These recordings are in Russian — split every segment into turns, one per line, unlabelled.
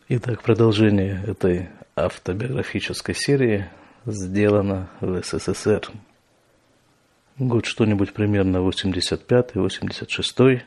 Итак, продолжение этой автобиографической серии сделано в СССР. Год что-нибудь примерно 85-86.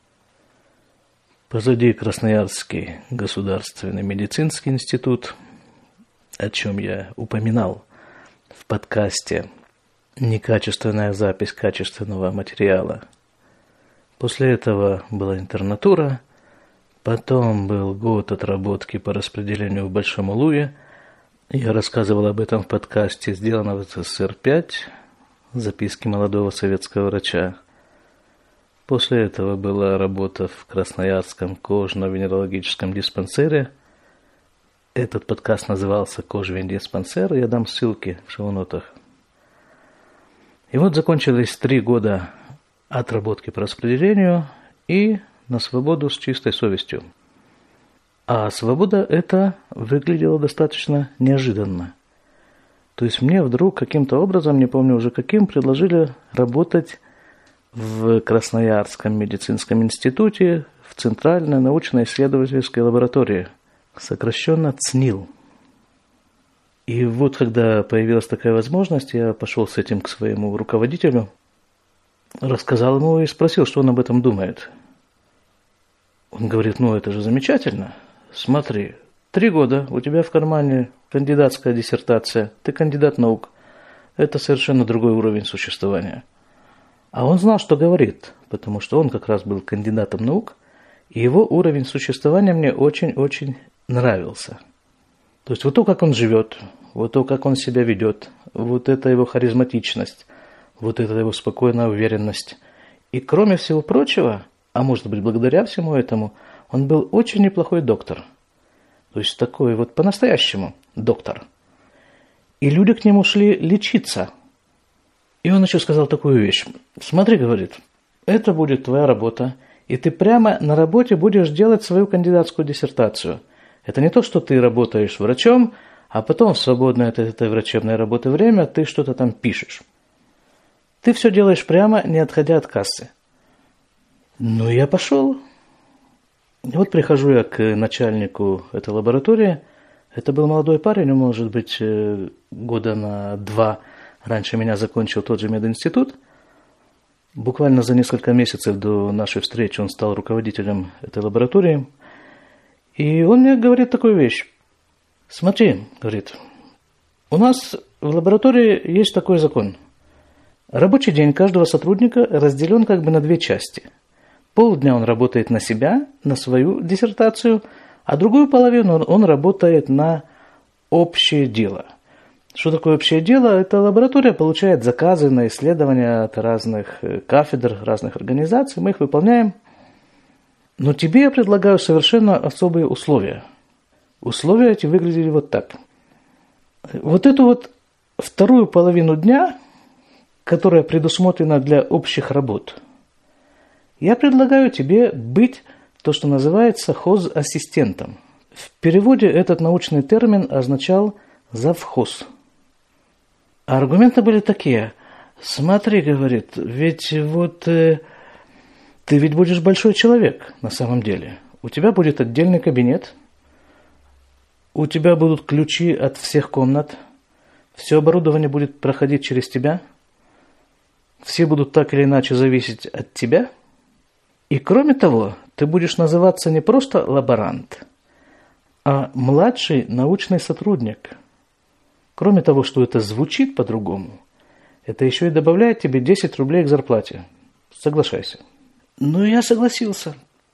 Позади Красноярский государственный медицинский институт, о чем я упоминал в подкасте «Некачественная запись качественного материала». После этого была интернатура. Потом был год отработки по распределению в Большом Улуе. Я рассказывал об этом в подкасте «Сделано в СССР 5. Записки молодого советского врача». После этого была работа в Красноярском кожно-венерологическом диспансере. Этот подкаст назывался «Кожвендиспансер». Я дам ссылки в шоу-нотах. И вот закончились 3 года отработки по распределению и на свободу с чистой совестью. А свобода эта выглядела достаточно неожиданно. То есть мне вдруг каким-то образом, не помню уже каким, предложили работать в Красноярском медицинском институте в Центральной научно-исследовательской лаборатории, сокращенно ЦНИЛ. И вот когда появилась такая возможность, я пошел с этим к своему руководителю, рассказал ему и спросил, что он об этом думает. Он говорит, это же замечательно. Смотри, 3 года, у тебя в кармане кандидатская диссертация, ты кандидат наук. Это совершенно другой уровень существования. А он знал, что говорит, потому что он как раз был кандидатом наук, и его уровень существования мне очень-очень нравился. То есть вот то, как он живет, вот то, как он себя ведет, вот это его харизматичность, вот это его спокойная уверенность. И кроме всего прочего, а может быть, благодаря всему этому, он был очень неплохой доктор. То есть такой вот по-настоящему доктор. И люди к нему шли лечиться. И он еще сказал такую вещь. Смотри, говорит, это будет твоя работа, и ты прямо на работе будешь делать свою кандидатскую диссертацию. Это не то, что ты работаешь врачом, а потом в свободное от этой врачебной работы время ты что-то там пишешь. Ты все делаешь прямо, не отходя от кассы. Я пошел. И вот прихожу я к начальнику этой лаборатории. Это был молодой парень, он, может быть, года на 2 раньше меня закончил тот же мединститут. Буквально за несколько месяцев до нашей встречи он стал руководителем этой лаборатории. И он мне говорит такую вещь. Смотри, говорит, у нас в лаборатории есть такой закон. Рабочий день каждого сотрудника разделен как бы на 2 части. Полдня он работает на себя, на свою диссертацию, а другую половину он работает на общее дело. Что такое общее дело? Это лаборатория получает заказы на исследования от разных кафедр, разных организаций, мы их выполняем. Но тебе я предлагаю совершенно особые условия. Условия эти выглядели вот так. Вот эту вот вторую половину дня, которая предусмотрена для общих работ, я предлагаю тебе быть то, что называется хозассистентом. В переводе этот научный термин означал завхоз. А аргументы были такие. Смотри, говорит, ведь ты ведь будешь большой человек на самом деле. У тебя будет отдельный кабинет, у тебя будут ключи от всех комнат, все оборудование будет проходить через тебя, все будут так или иначе зависеть от тебя. И кроме того, ты будешь называться не просто лаборант, а младший научный сотрудник. Кроме того, что это звучит по-другому, это еще и добавляет тебе 10 рублей к зарплате. Соглашайся. Я согласился.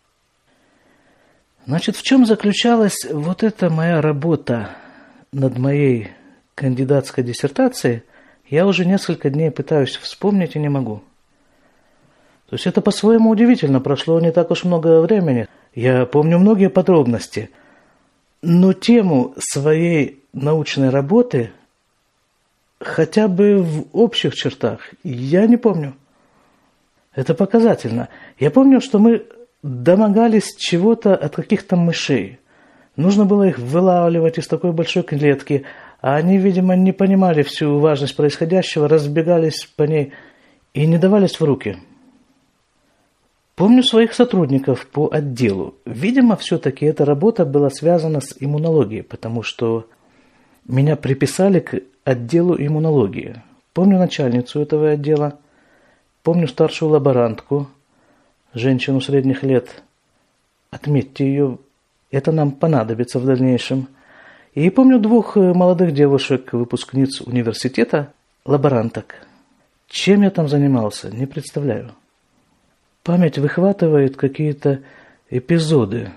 Значит, в чем заключалась вот эта моя работа над моей кандидатской диссертацией, я уже несколько дней пытаюсь вспомнить и не могу. То есть это по-своему удивительно, прошло не так уж много времени. Я помню многие подробности, но тему своей научной работы хотя бы в общих чертах я не помню. Это показательно. Я помню, что мы домогались чего-то от каких-то мышей. Нужно было их вылавливать из такой большой клетки, а они, видимо, не понимали всю важность происходящего, разбегались по ней и не давались в руки. Помню своих сотрудников по отделу. Видимо, все-таки эта работа была связана с иммунологией, потому что меня приписали к отделу иммунологии. Помню начальницу этого отдела, помню старшую лаборантку, женщину средних лет. Отметьте ее, это нам понадобится в дальнейшем. И помню 2 молодых девушек, выпускниц университета, лаборанток. Чем я там занимался, не представляю. Память выхватывает какие-то эпизоды.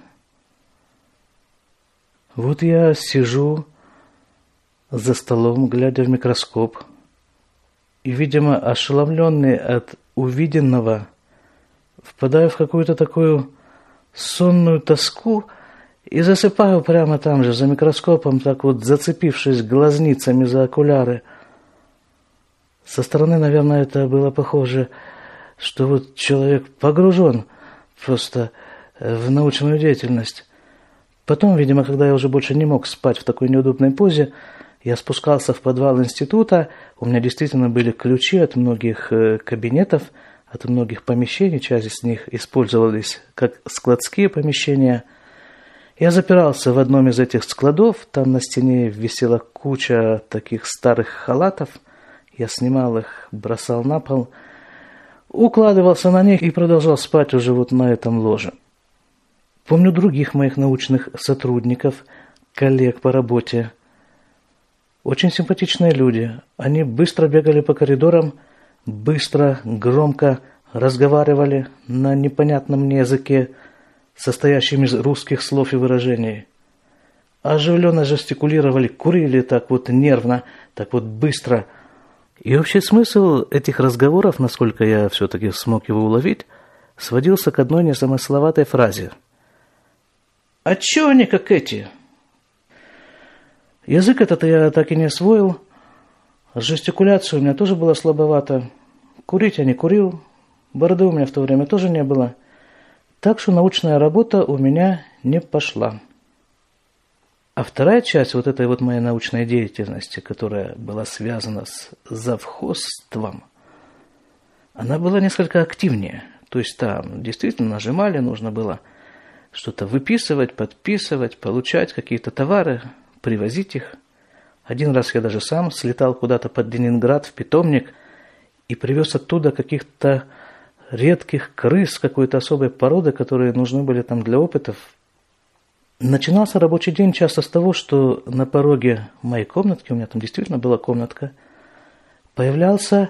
Вот я сижу за столом, глядя в микроскоп, и, видимо, ошеломленный от увиденного, впадаю в какую-то такую сонную тоску и засыпаю прямо там же, за микроскопом, так вот зацепившись глазницами за окуляры. Со стороны, наверное, это было похоже, что вот человек погружен просто в научную деятельность. Потом, видимо, когда я уже больше не мог спать в такой неудобной позе, я спускался в подвал института, у меня действительно были ключи от многих кабинетов, от многих помещений, часть из них использовались как складские помещения. Я запирался в одном из этих складов, там на стене висела куча таких старых халатов, я снимал их, бросал на пол, укладывался на них и продолжал спать уже вот на этом ложе. Помню других моих научных сотрудников, коллег по работе. Очень симпатичные люди. Они быстро бегали по коридорам, быстро, громко разговаривали на непонятном мне языке, состоящем из русских слов и выражений. Оживленно жестикулировали, курили так вот нервно, так вот быстро. И общий смысл этих разговоров, насколько я все-таки смог его уловить, сводился к одной незамысловатой фразе. «А чё они как эти?» Язык этот я так и не освоил. Жестикуляция у меня тоже была слабовата. Курить я не курил. Бороды у меня в то время тоже не было. Так что научная работа у меня не пошла. А вторая часть вот этой вот моей научной деятельности, которая была связана с завхозством, она была несколько активнее. То есть там действительно нажимали, нужно было что-то выписывать, подписывать, получать какие-то товары, привозить их. Один раз я даже сам слетал куда-то под Ленинград в питомник и привез оттуда каких-то редких крыс какой-то особой породы, которые нужны были там для опытов. Начинался рабочий день часто с того, что на пороге моей комнатки, у меня там действительно была комнатка, появлялся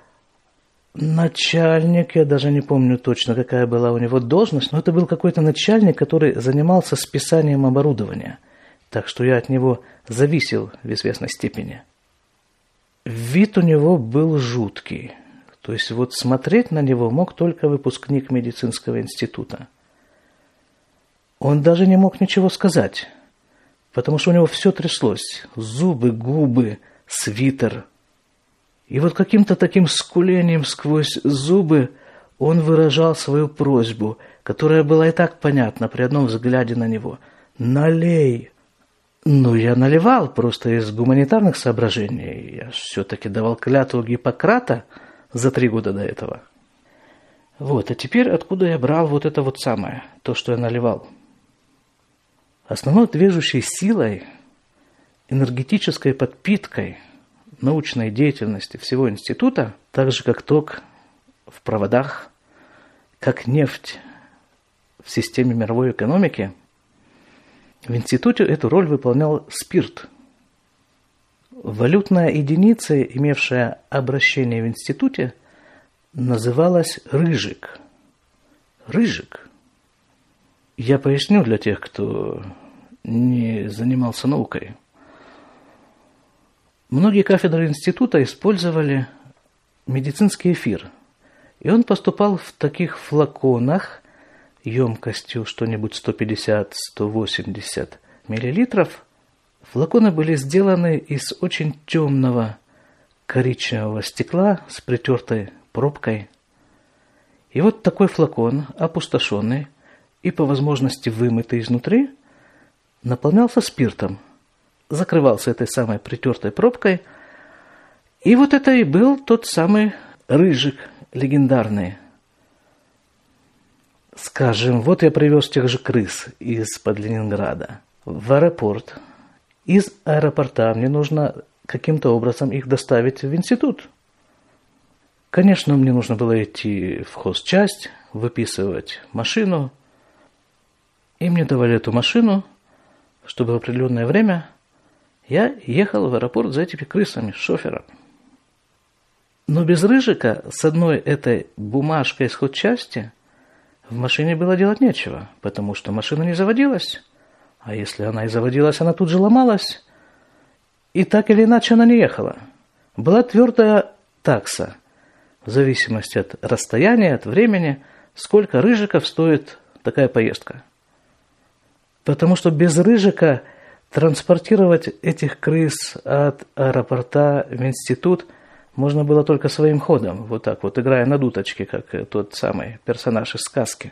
начальник, я даже не помню точно, какая была у него должность, но это был какой-то начальник, который занимался списанием оборудования, так что я от него зависел в известной степени. Вид у него был жуткий, то есть вот смотреть на него мог только выпускник медицинского института. Он даже не мог ничего сказать, потому что у него все тряслось. Зубы, губы, свитер. И вот каким-то таким скулением сквозь зубы он выражал свою просьбу, которая была и так понятна при одном взгляде на него. «Налей!» Ну, я наливал просто из гуманитарных соображений. Я все-таки давал клятву Гиппократа за 3 года до этого. Вот, а теперь откуда я брал вот это вот самое, то, что я наливал? Основной движущей силой, энергетической подпиткой научной деятельности всего института, так же как ток в проводах, как нефть в системе мировой экономики, в институте эту роль выполнял спирт. Валютная единица, имевшая обращение в институте, называлась рыжик. Рыжик. Я поясню для тех, кто не занимался наукой. Многие кафедры института использовали медицинский эфир, и он поступал в таких флаконах емкостью что-нибудь 150-180 миллилитров. Флаконы были сделаны из очень темного коричневого стекла с притертой пробкой. И вот такой флакон, опустошенный и по возможности вымытый изнутри, наполнялся спиртом, закрывался этой самой притертой пробкой, и вот это и был тот самый рыжик легендарный. Скажем, вот я привез тех же крыс из-под Ленинграда в аэропорт. Из аэропорта мне нужно каким-то образом их доставить в институт. Конечно, мне нужно было идти в хозчасть, выписывать машину. И мне давали эту машину, чтобы в определенное время я ехал в аэропорт за этими крысами, с шофером. Но без Рыжика с одной этой бумажкой из хозчасти в машине было делать нечего, потому что машина не заводилась. А если она и заводилась, она тут же ломалась. И так или иначе она не ехала. Была твердая такса, в зависимости от расстояния, от времени, сколько Рыжиков стоит такая поездка. Потому что без Рыжика транспортировать этих крыс от аэропорта в институт можно было только своим ходом, вот так вот, играя на дудочке, как тот самый персонаж из сказки.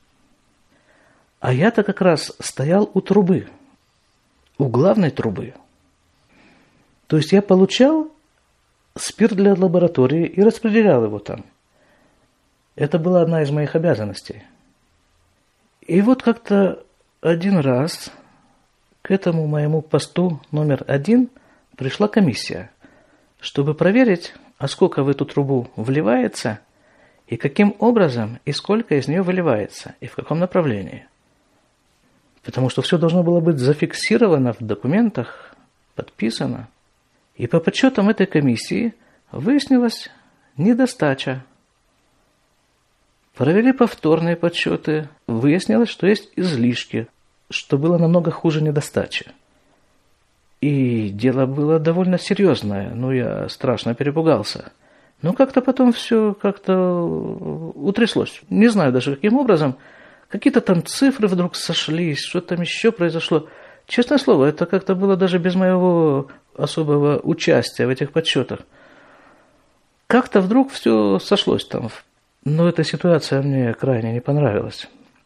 А я-то как раз стоял у трубы, у главной трубы. То есть я получал спирт для лаборатории и распределял его там. Это была одна из моих обязанностей. И вот как-то один раз к этому моему посту номер 1 пришла комиссия, чтобы проверить, а сколько в эту трубу вливается, и каким образом, и сколько из нее выливается, и в каком направлении. Потому что все должно было быть зафиксировано в документах, подписано. И по подсчетам этой комиссии выяснилась недостача. Провели повторные подсчеты, выяснилось, что есть излишки, что было намного хуже недостачи. И дело было довольно серьезное, я страшно перепугался. Но как-то потом все как-то утряслось. Не знаю даже каким образом. Какие-то там цифры вдруг сошлись, что там еще произошло. Честное слово, это как-то было даже без моего особого участия в этих подсчетах. Как-то вдруг все сошлось там. Но эта ситуация мне крайне не понравилась.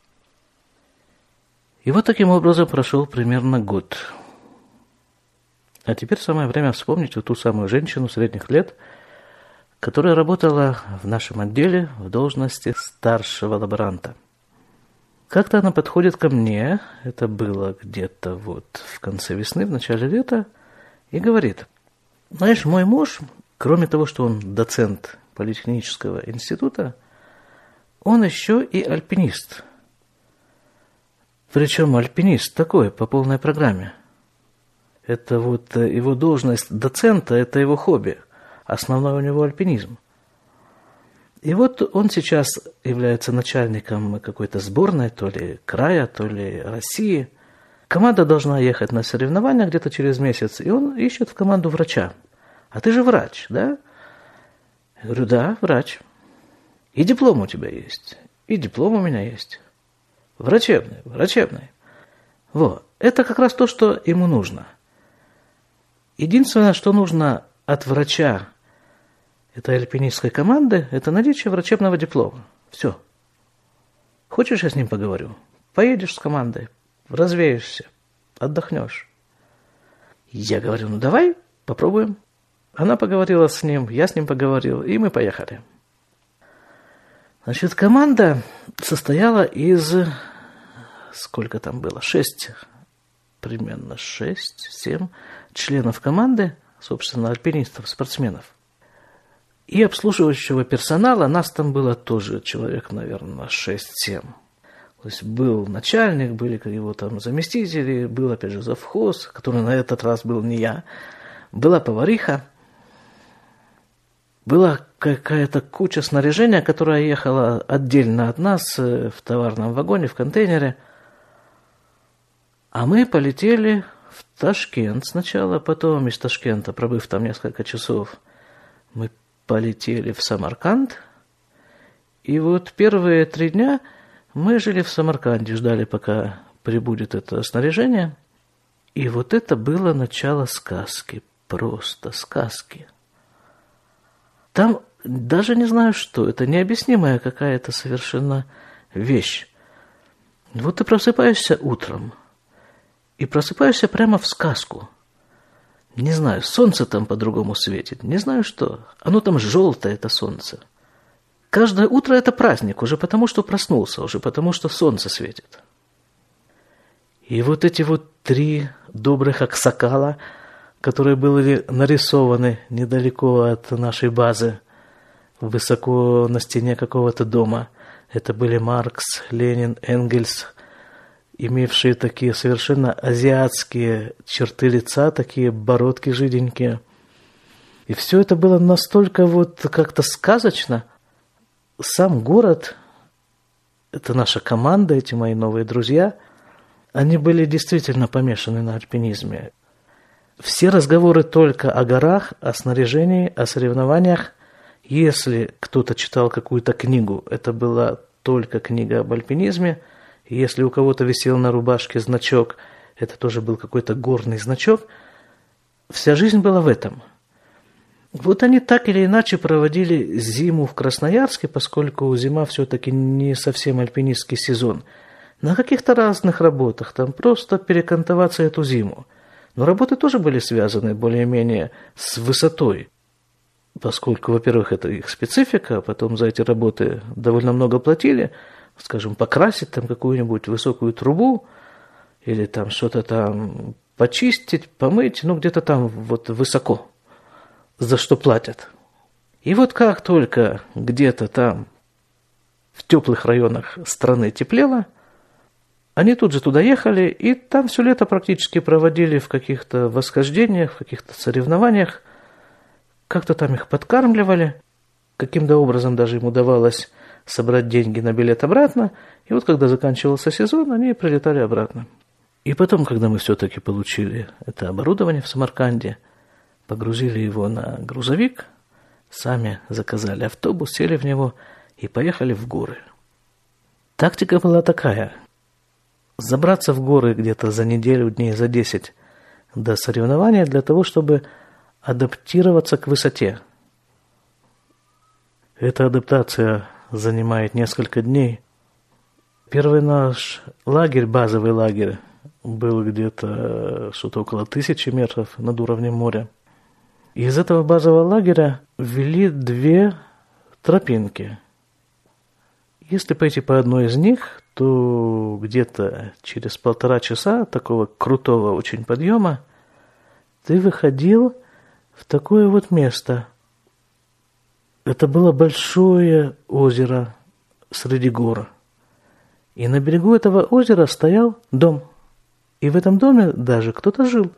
И вот таким образом прошел примерно год. А теперь самое время вспомнить вот ту самую женщину средних лет, которая работала в нашем отделе в должности старшего лаборанта. Как-то она подходит ко мне, это было где-то вот в конце весны, в начале лета, и говорит: знаешь, мой муж, кроме того, что он доцент политехнического института, он еще и альпинист. Причем альпинист такой, по полной программе. Это вот его должность доцента, это его хобби. Основной у него альпинизм. И вот он сейчас является начальником какой-то сборной, то ли края, то ли России. Команда должна ехать на соревнования где-то через месяц, и он ищет в команду врача. А ты же врач, да? Я говорю, да, врач. И диплом у тебя есть. И диплом у меня есть. Врачебный. Вот. Это как раз то, что ему нужно. Единственное, что нужно от врача этой альпинистской команды, это наличие врачебного диплома. Все. Хочешь, я с ним поговорю? Поедешь с командой, развеешься, отдохнешь. Я говорю, давай, попробуем. Она поговорила с ним, я с ним поговорил, и мы поехали. Значит, команда состояла из... Сколько там было? 7 членов команды, собственно, альпинистов, спортсменов. И обслуживающего персонала, нас там было тоже человек, наверное, 6-7. То есть был начальник, были его там заместители, был, опять же, завхоз, который на этот раз был не я, была повариха, была какая-то куча снаряжения, которая ехала отдельно от нас в товарном вагоне, в контейнере. А мы полетели в Ташкент сначала, потом из Ташкента, пробыв там несколько часов, мы полетели в Самарканд. И вот первые 3 дня мы жили в Самарканде, ждали, пока прибудет это снаряжение. И вот это было начало сказки, просто сказки. Там даже не знаю что, это необъяснимая какая-то совершенно вещь. Вот ты просыпаешься утром, и просыпаешься прямо в сказку. Не знаю, солнце там по-другому светит, не знаю что. Оно там желтое, это солнце. каждое утро это праздник, уже потому что проснулся, уже потому что солнце светит. И вот эти вот 3 добрых аксакала, которые были нарисованы недалеко от нашей базы, высоко на стене какого-то дома, это были Маркс, Ленин, Энгельс, имевшие такие совершенно азиатские черты лица, такие бородки жиденькие. И все это было настолько вот как-то сказочно. Сам город, это наша команда, эти мои новые друзья, они были действительно помешаны на альпинизме. Все разговоры только о горах, о снаряжении, о соревнованиях. Если кто-то читал какую-то книгу, это была только книга об альпинизме. Если у кого-то висел на рубашке значок, это тоже был какой-то горный значок. Вся жизнь была в этом. Вот они так или иначе проводили зиму в Красноярске, поскольку зима все-таки не совсем альпинистский сезон. На каких-то разных работах, там просто перекантоваться эту зиму. Но работы тоже были связаны более-менее с высотой, поскольку, во-первых, это их специфика, а потом за эти работы довольно много платили, скажем, покрасить там какую-нибудь высокую трубу или там что-то там почистить, помыть, где-то там вот высоко, за что платят. И вот как только где-то там в теплых районах страны теплело, они тут же туда ехали, и там все лето практически проводили в каких-то восхождениях, в каких-то соревнованиях. Как-то там их подкармливали. Каким-то образом даже им удавалось собрать деньги на билет обратно. И вот когда заканчивался сезон, они прилетали обратно. И потом, когда мы все-таки получили это оборудование в Самарканде, погрузили его на грузовик, сами заказали автобус, сели в него и поехали в горы. Тактика была такая. Забраться в горы где-то за неделю, дней за 10 до соревнования для того, чтобы адаптироваться к высоте. Эта адаптация занимает несколько дней. Первый наш лагерь, базовый лагерь, был где-то что-то около 1000 метров над уровнем моря. Из этого базового лагеря ввели 2 тропинки. Если пойти по одной из них, то где-то через 1,5 часа такого крутого очень подъема ты выходил в такое вот место. Это было большое озеро среди гор. И на берегу этого озера стоял дом. И в этом доме даже кто-то жил.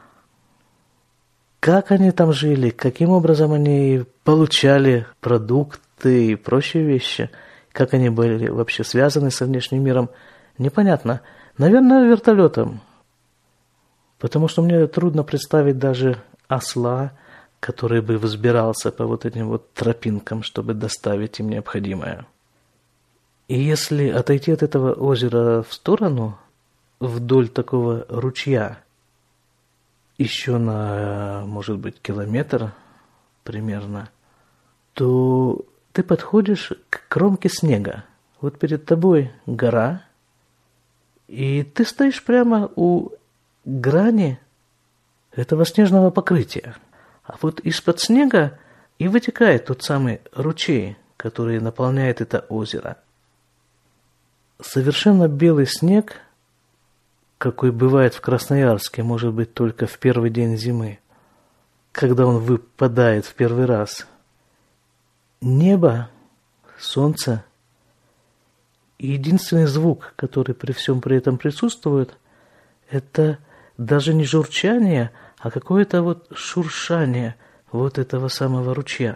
Как они там жили, каким образом они получали продукты и прочие вещи, как они были вообще связаны со внешним миром, непонятно. Наверное, вертолетом. Потому что мне трудно представить даже осла, который бы взбирался по вот этим вот тропинкам, чтобы доставить им необходимое. И если отойти от этого озера в сторону, вдоль такого ручья, еще на, может быть, километр примерно, то ты подходишь к кромке снега. Вот перед тобой гора, и ты стоишь прямо у грани этого снежного покрытия. А вот из-под снега и вытекает тот самый ручей, который наполняет это озеро. Совершенно белый снег, какой бывает в Красноярске, может быть, только в первый день зимы, когда он выпадает в первый раз. Небо, солнце и единственный звук, который при всем при этом присутствует, это даже не журчание, а какое-то вот шуршание вот этого самого ручья.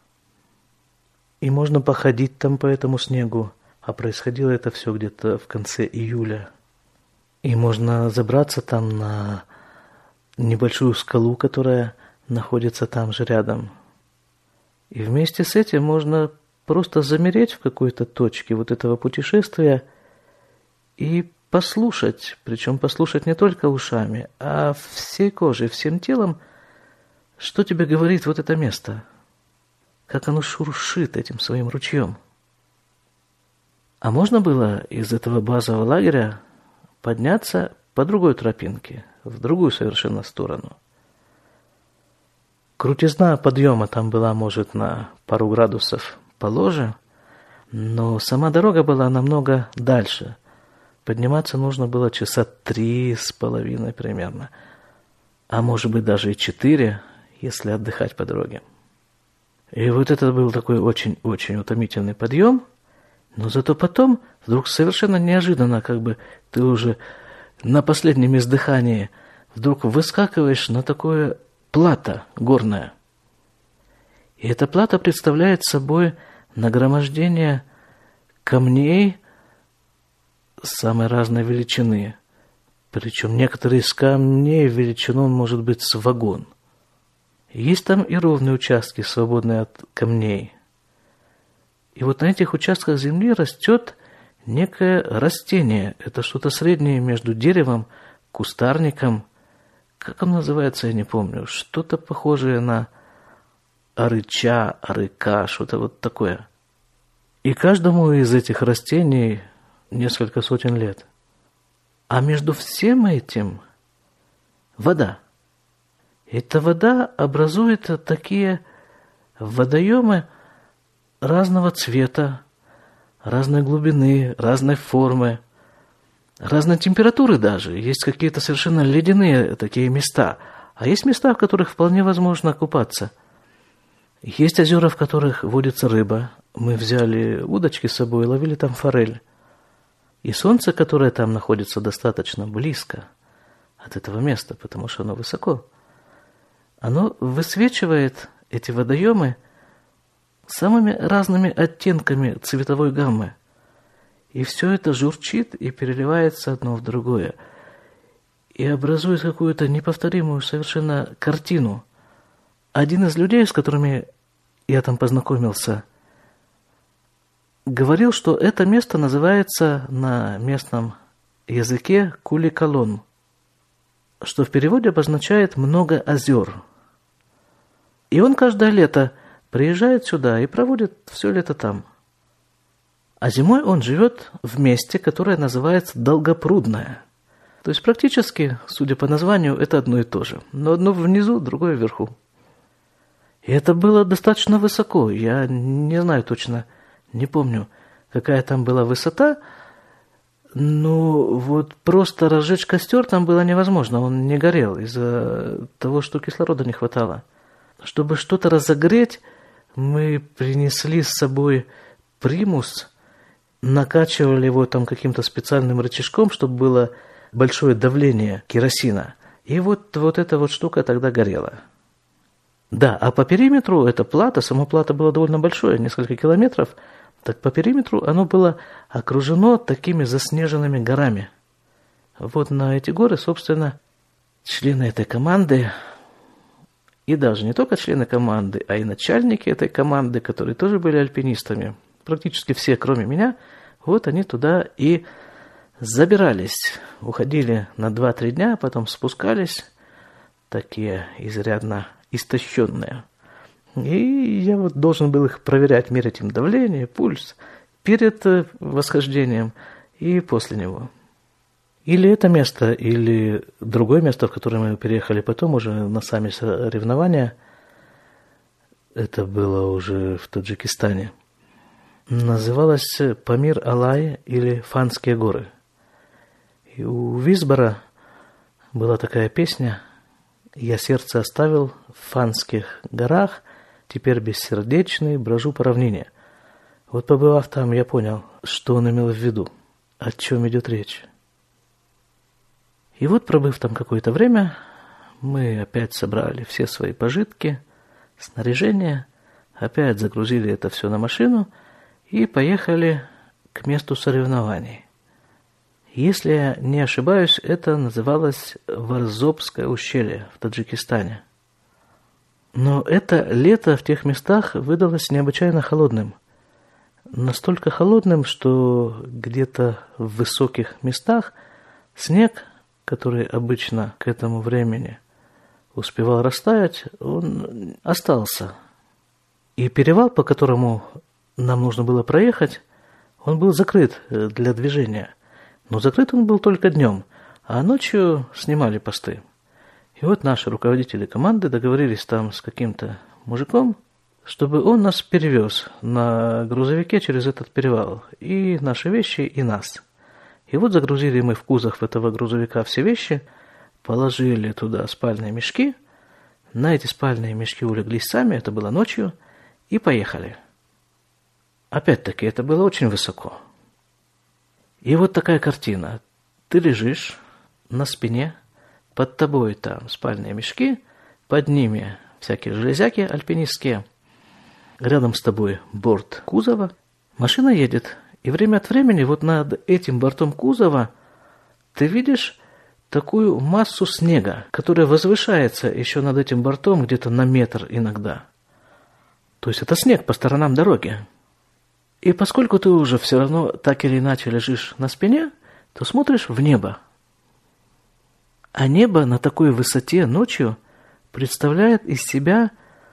И можно походить там по этому снегу, а происходило это все где-то в конце июля. И можно забраться там на небольшую скалу, которая находится там же рядом. И вместе с этим можно просто замереть в какой-то точке вот этого путешествия и послушать, причем послушать не только ушами, а всей кожей, всем телом, что тебе говорит вот это место, как оно шуршит этим своим ручьем. А можно было из этого базового лагеря подняться по другой тропинке, в другую совершенно сторону. Крутизна подъема там была, может, на пару градусов положе, но сама дорога была намного дальше. Подниматься нужно было часа 3,5 примерно, а может быть даже и 4, если отдыхать по дороге. И вот это был такой очень-очень утомительный подъем, но зато потом вдруг совершенно неожиданно, как бы ты уже на последнем издыхании вдруг выскакиваешь на такое плато горное. И эта плато представляет собой нагромождение камней самой разной величины. Причем некоторые из камней величиной может быть с вагон. Есть там и ровные участки, свободные от камней. И вот на этих участках земли растет некое растение. Это что-то среднее между деревом, кустарником. Как оно называется, я не помню. Что-то похожее на арыча, арыка, что-то вот такое. И каждому из этих растений несколько сотен лет. А между всем этим вода. Эта вода образует такие водоемы разного цвета, разной глубины, разной формы, разной температуры даже. Есть какие-то совершенно ледяные такие места, а есть места, в которых вполне возможно купаться. Есть озера, в которых водится рыба. Мы взяли удочки с собой и ловили там форель. И солнце, которое там находится достаточно близко от этого места, потому что оно высоко, оно высвечивает эти водоемы самыми разными оттенками цветовой гаммы. И все это журчит и переливается одно в другое. И образует какую-то неповторимую совершенно картину. Один из людей, с которыми я там познакомился, говорил, что это место называется на местном языке Куликалон, что в переводе обозначает «много озер». И он каждое лето приезжает сюда и проводит все лето там. А зимой он живет в месте, которое называется Долгопрудное. То есть практически, судя по названию, это одно и то же. Но одно внизу, другое вверху. И это было достаточно высоко. Я не знаю точно, не помню, какая там была высота. Но вот просто разжечь костер там было невозможно. Он не горел из-за того, что кислорода не хватало. Чтобы что-то разогреть, мы принесли с собой примус, накачивали его там каким-то специальным рычажком, чтобы было большое давление керосина. И вот эта вот штука тогда горела. Да, а по периметру это плато, само плато было довольно большое, несколько километров, так по периметру оно было окружено такими заснеженными горами. Вот на эти горы, собственно, члены этой команды, и даже не только члены команды, а и начальники этой команды, которые тоже были альпинистами, практически все, кроме меня, вот они туда и забирались. Уходили на 2-3 дня, потом спускались, такие изрядно истощенные. И я вот должен был их проверять, мерять им давление, пульс перед восхождением и после него. Или это место, или другое место, в которое мы переехали потом, уже на сами соревнования, это было уже в Таджикистане, называлось Памир-Алай или Фанские горы. И у Висбора была такая песня «Я сердце оставил в Фанских горах, теперь бессердечный брожу по равнине». Вот побывав там, я понял, что он имел в виду, о чем идет речь. И вот, пробыв там какое-то время, мы опять собрали все свои пожитки, снаряжение, опять загрузили это все на машину и поехали к месту соревнований. Если я не ошибаюсь, это называлось Варзобское ущелье в Таджикистане. Но это лето в тех местах выдалось необычайно холодным. Настолько холодным, что где-то в высоких местах снег, который обычно к этому времени успевал растаять, он остался. И перевал, по которому нам нужно было проехать, он был закрыт для движения. Но закрыт он был только днем, а ночью снимали посты. И вот наши руководители команды договорились там с каким-то мужиком, чтобы он нас перевез на грузовике через этот перевал. И наши вещи, и нас. И вот загрузили мы в кузов этого грузовика все вещи, положили туда спальные мешки, на эти спальные мешки улеглись сами, это было ночью, и поехали. Опять-таки, это было очень высоко. И вот такая картина. Ты лежишь на спине, под тобой там спальные мешки, под ними всякие железяки альпинистские, рядом с тобой борт кузова, машина едет, и время от времени вот над этим бортом кузова ты видишь такую массу снега, которая возвышается еще над этим бортом где-то на метр иногда. То есть это снег по сторонам дороги. И поскольку ты уже все равно так или иначе лежишь на спине, то смотришь в небо. А небо на такой высоте ночью представляет из себя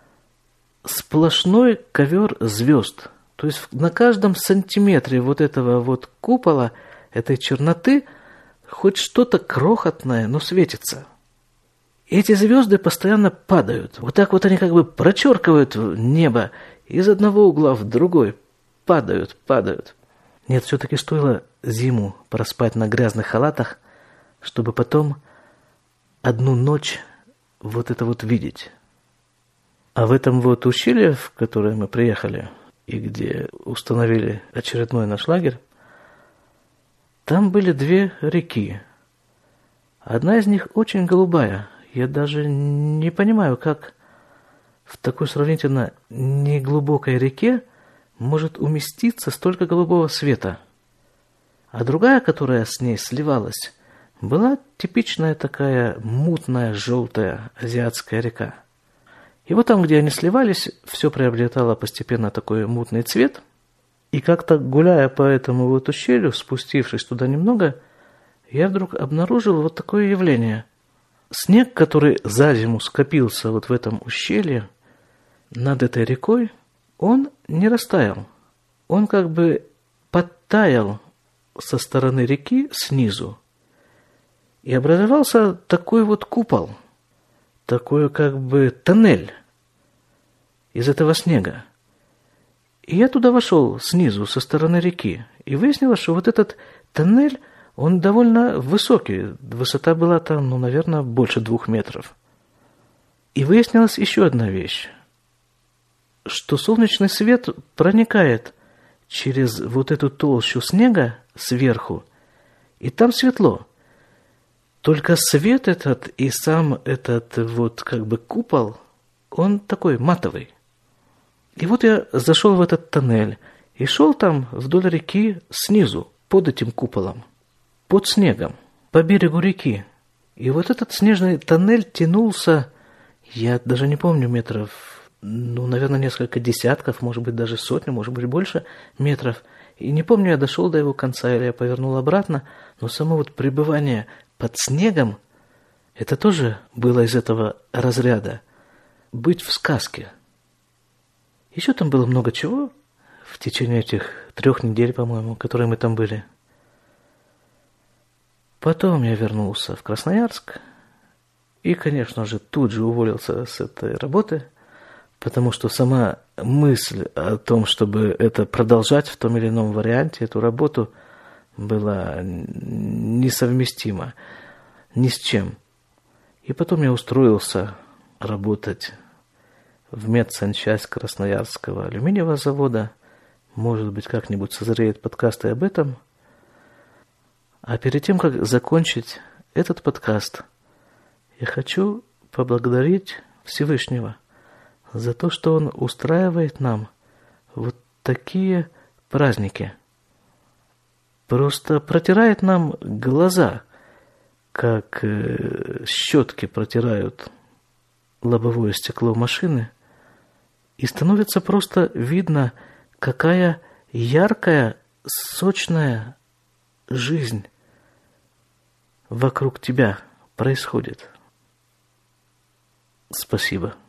сплошной ковер звезд. То есть на каждом сантиметре вот этого вот купола, этой черноты, хоть что-то крохотное, но светится. И эти звезды постоянно падают. Вот так вот они как бы прочеркивают небо из одного угла в другой. Падают. Нет, все-таки стоило зиму проспать на грязных халатах, чтобы потом одну ночь вот это вот видеть. А в этом вот ущелье, в которое мы приехали, и где установили очередной наш лагерь, там были две реки. Одна из них очень голубая. Я даже не понимаю, как в такой сравнительно неглубокой реке может уместиться столько голубого света. А другая, которая с ней сливалась, была типичная такая мутная, желтая азиатская река. И вот там, где они сливались, все приобретало постепенно такой мутный цвет. И как-то гуляя по этому вот ущелью, спустившись туда немного, я вдруг обнаружил вот такое явление. Снег, который за зиму скопился вот в этом ущелье, над этой рекой, он не растаял. Он как бы подтаял со стороны реки снизу. И образовался такой вот купол, такой как бы тоннель из этого снега. И я туда вошел снизу, со стороны реки, и выяснилось, что вот этот тоннель, он довольно высокий. Высота была там, наверное, больше 2 метров. И выяснилась еще одна вещь, что солнечный свет проникает через вот эту толщу снега сверху, и там светло. Только свет этот и сам этот вот как бы купол, он такой матовый. И вот я зашел в этот тоннель и шел там вдоль реки снизу, под этим куполом, под снегом, по берегу реки. И вот этот снежный тоннель тянулся, я даже не помню метров, наверное, несколько десятков, может быть, даже сотню, может быть, больше метров. И не помню, я дошел до его конца или я повернул обратно, но само вот пребывание под снегом, это тоже было из этого разряда. Быть в сказке. Еще там было много чего в течение этих 3 недель, по-моему, которые мы там были. Потом я вернулся в Красноярск и, конечно же, тут же уволился с этой работы, потому что сама мысль о том, чтобы это продолжать в том или ином варианте, эту работу, была несовместима ни с чем. И потом я устроился работать в медсанчасть Красноярского алюминиевого завода. Может быть, как-нибудь созреет подкаст и об этом. А перед тем, как закончить этот подкаст, я хочу поблагодарить Всевышнего за то, что Он устраивает нам вот такие праздники. Просто протирает нам глаза, как щетки протирают лобовое стекло машины, и становится просто видно, какая яркая, сочная жизнь вокруг тебя происходит. Спасибо.